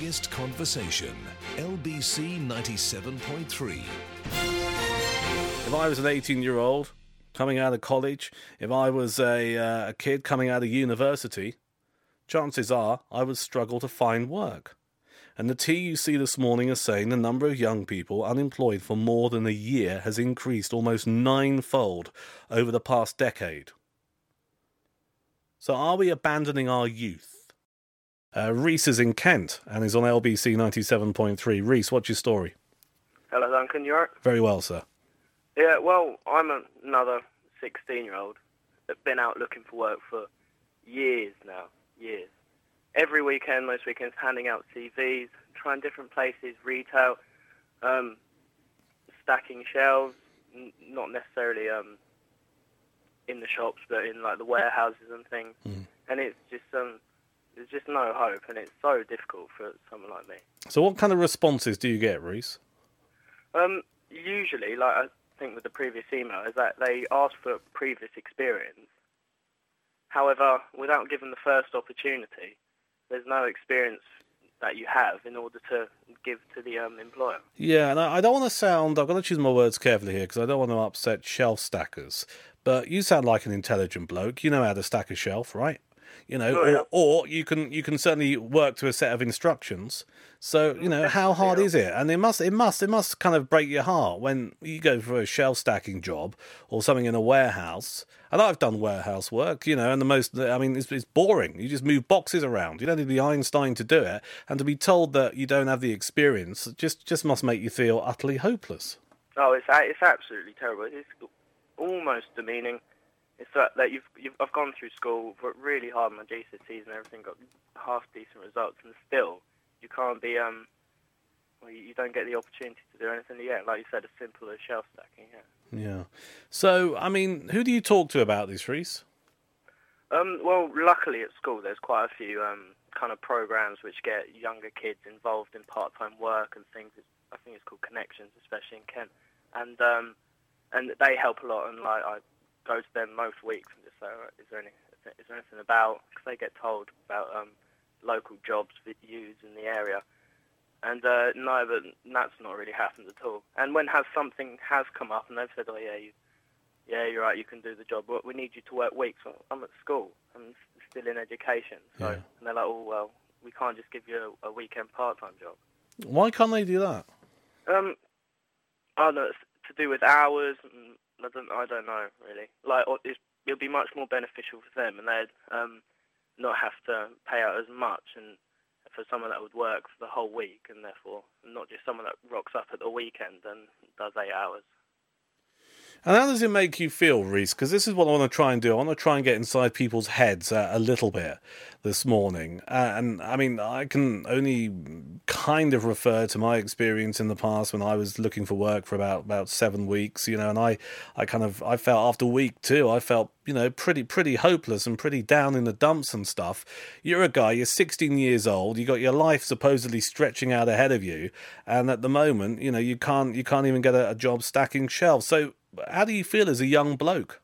biggest conversation. LBC 97.3. If I was an 18-year-old coming out of college, if I was a kid coming out of university, chances are I would struggle to find work. And the TUC this morning is saying the number of young people unemployed for more than a year has increased almost ninefold over the past decade. So are we abandoning our youth? Reese is in Kent and is on LBC 97.3. Reese, what's your story? Hello, Duncan. You alright? Very well, sir. Yeah, well, I'm another 16-year-old that's been out looking for work for years now. Years. Every weekend, most weekends, handing out CVs, trying different places, retail, stacking shelves, not necessarily in the shops, but in like the warehouses and things. And it's just there's just no hope, and it's so difficult for someone like me. So what kind of responses do you get, Reese? Usually, like I think with the previous email, is that they ask for previous experience. However, without giving the first opportunity, there's no experience that you have in order to give to the employer. Yeah, and I don't want to sound... I've got to choose my words carefully here because I don't want to upset shelf stackers. But you sound like an intelligent bloke. You know how to stack a shelf, right? You know, or you can certainly work to a set of instructions. So, you know, how hard is it? And it must kind of break your heart when you go for a shelf stacking job or something in a warehouse. And I've done warehouse work, you know, and it's boring. You just move boxes around. You don't need the Einstein to do it. And to be told that you don't have the experience just must make you feel utterly hopeless. Oh, it's absolutely terrible. It's almost demeaning. It's that I've gone through school, worked really hard on my GCSEs and everything, got half decent results, and still you can't be you don't get the opportunity to do anything yet. Like you said, as simple as shelf stacking. Yeah. So, I mean, who do you talk to about this, Reese? Well, luckily at school there's quite a few kind of programs which get younger kids involved in part-time work and things. I think it's called Connections, especially in Kent, and they help a lot. And like I go to them most weeks and just say, is there anything about, because they get told about local jobs for use in the area, and no, but that's not really happened at all. And when something has come up and they've said, oh yeah, you're right, you can do the job, but we need you to work weeks. Well, I'm at school, I'm still in education, so and they're like, oh well, we can't just give you a weekend part-time job. Why can't they do that? I don't know, it's to do with hours, and I don't know really. Like it'll be much more beneficial for them, and they'd not have to pay out as much, and for someone that would work for the whole week, and therefore not just someone that rocks up at the weekend and does 8 hours. And how does it make you feel, Reese? Because this is what I want to try and do. I want to try and get inside people's heads a little bit this morning. And I mean, I can only kind of refer to my experience in the past when I was looking for work for about 7 weeks, you know, and I felt after week 2, I felt, you know, pretty hopeless and pretty down in the dumps and stuff. You're a guy, you're 16 years old, you got your life supposedly stretching out ahead of you, and at the moment, you know, you can't even get a job stacking shelves. So how do you feel as a young bloke?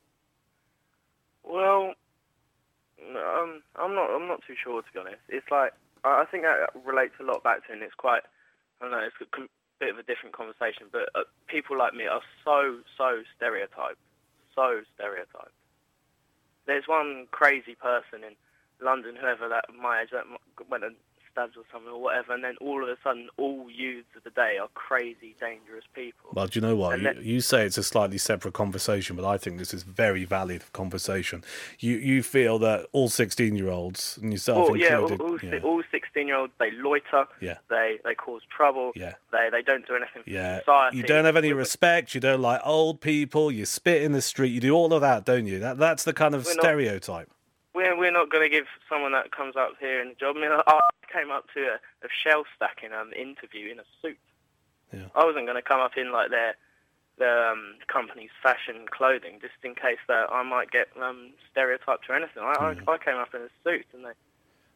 Well, I'm not too sure, to be honest. It's like I think that relates a lot back to, and it's quite, I don't know, it's a bit of a different conversation. But people like me are so stereotyped, so stereotyped. There's one crazy person in London, whoever that my age, that went and stabs or something or whatever, and then all of a sudden all youths of the day are crazy, dangerous people. Well, do you know what? You say it's a slightly separate conversation, but I think this is very valid conversation. You feel that all 16-year-olds, and yourself included... all 16-year-olds, they loiter, they cause trouble, they don't do anything for society. You don't have any respect, you don't like old people, you spit in the street, you do all of that, don't you? That's the kind of stereotype. We're not going to give someone that comes up here in a job. I mean, I came up to a shelf stacking interview in a suit. Yeah. I wasn't going to come up in like their company's fashion clothing, just in case that I might get stereotyped or anything. I came up in a suit, and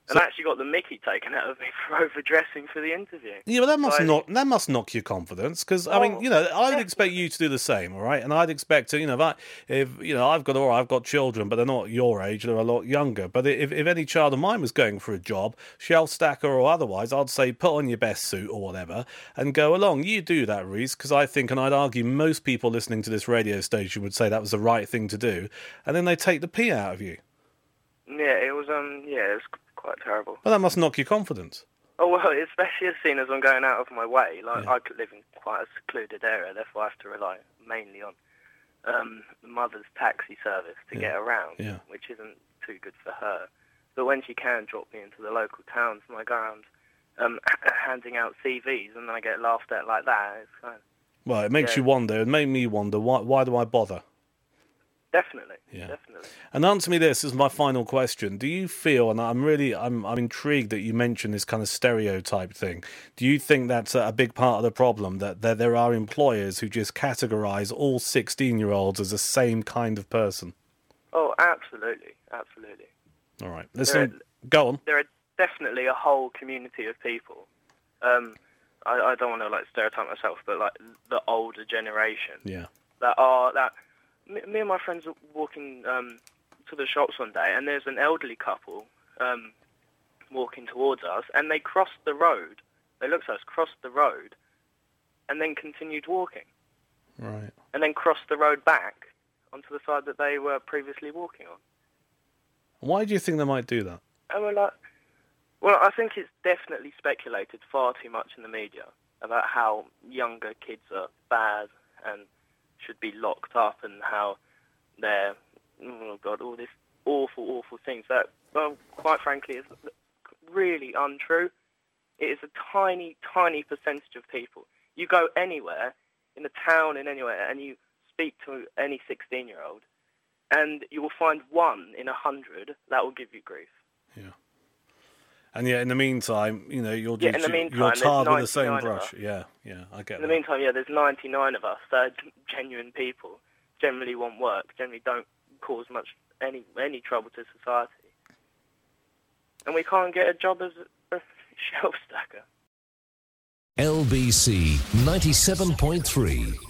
And I actually got the mickey taken out of me for overdressing for the interview. Yeah, but that must knock your confidence, because I mean, I would expect you to do the same, all right? And I'd expect to, if I've got children, but they're not your age, they're a lot younger. But if any child of mine was going for a job, shell stacker or otherwise, I'd say put on your best suit or whatever and go along. You do that, Reese, because I think, and I'd argue most people listening to this radio station would say that was the right thing to do, and then they take the pee out of you. Yeah, it was quite terrible. Well, that must knock your confidence. Oh, well, especially as soon as I'm going out of my way. Like, I could live in quite a secluded area, therefore I have to rely mainly on mother's taxi service to get around, which isn't too good for her. But when she can drop me into the local towns and I go around handing out CVs and then I get laughed at like that, it's kind of... Well, it makes you wonder. It made me wonder, why do I bother? Definitely. And answer me this, as my final question. Do you feel, and I'm intrigued that you mentioned this kind of stereotype thing, do you think that's a big part of the problem, that there are employers who just categorise all 16-year-olds as the same kind of person? Oh, absolutely. All right. Listen, go on. There are definitely a whole community of people. I don't want to stereotype myself, but the older generation. Yeah. Me and my friends are walking to the shops one day, and there's an elderly couple walking towards us, and they crossed the road. They looked at us, crossed the road, and then continued walking. Right. And then crossed the road back onto the side that they were previously walking on. Why do you think they might do that? And we're like, well, I think it's definitely speculated far too much in the media about how younger kids are bad and should be locked up, and how they're, all this awful things that, well, quite frankly, is really untrue. It is a tiny percentage of people. You go anywhere, in a town, in anywhere, and you speak to any 16-year-old, and you will find 1 in 100 that will give you grief. Yeah. And yet, in the meantime, you're tarred with the same brush. Yeah, I get that. In the meantime, there's 99 of us that are genuine people, generally want work, generally don't cause any trouble to society. And we can't get a job as a shelf stacker. LBC 97.3